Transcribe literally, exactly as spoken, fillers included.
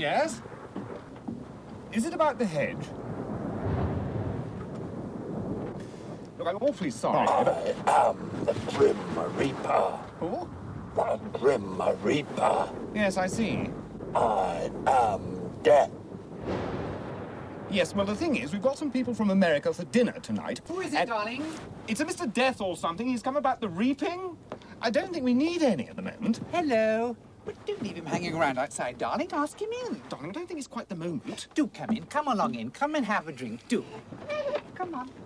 Yes? Is it about the hedge? Look, I'm awfully sorry, but... I am the Grim Reaper. Who? The Grim Reaper. Yes, I see. I am death. Yes, well, the thing is, we've got some people from America for dinner tonight. Who is it, and darling? It's a Mister Death or something. He's come about the reaping. I don't think we need any at the moment. Hello. But don't leave him hanging around outside, darling. Ask him in. Darling, I don't think it's quite the moment. Do come in. Come along in. Come and have a drink. Do. Come on.